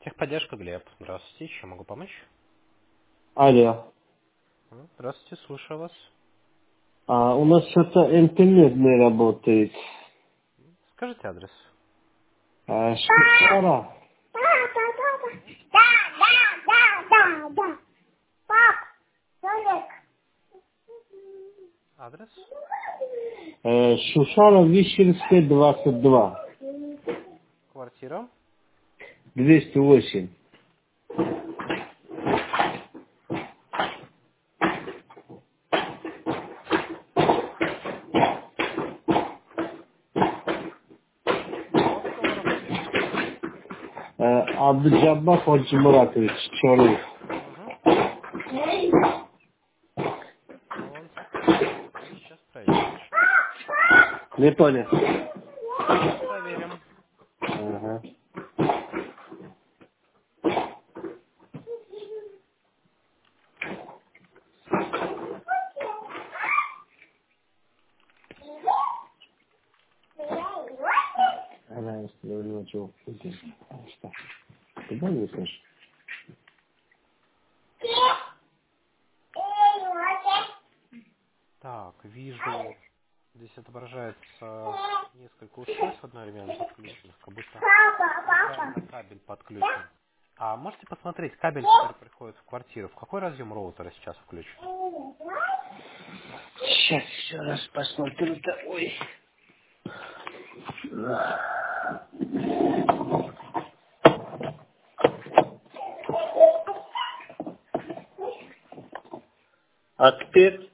Техподдержка, Глеб. Здравствуйте, чем могу помочь? Алло. Здравствуйте, слушаю вас. У нас что-то интернет не работает. Скажите адрес. Шахтара. Да. Пап, Толик. Адрес? Шушара Вишерская, 22. Квартира? 208. А у вас кто на работе? Абджабба Ходжи Муратович, Чорлов. Угу. One second. Мы сейчас проверим. Не понял. Сейчас проверим. Ага. Она если у него чего будет. Что? Ты боишься? Так, вижу. Здесь отображается несколько устройств одновременно подключенных, как будто неправильно кабель подключен. А можете посмотреть кабель, который приходит в квартиру? В какой разъем роутера сейчас включен? Сейчас еще раз посмотрю. Ой. А теперь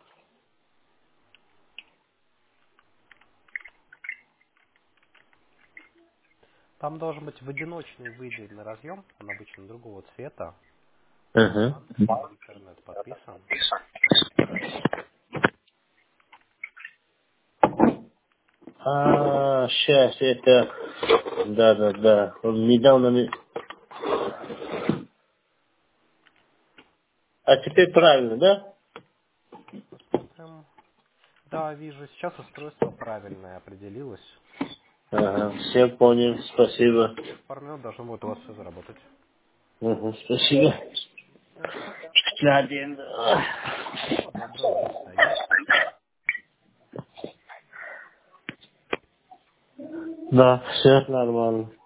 Там должен быть в одиночный выделенный разъем, он обычно другого цвета. ага. Адрес на интернет подписан. Сейчас это... Да. Он недавно... А теперь правильно, да? Посмотрим. Да, вижу, сейчас устройство правильное определилось. Ага, все понял, спасибо. Через пару минут должно будет у вас все заработать. Ага, спасибо. Все. Один. Всего доброго, до свидания. Да, все нормально.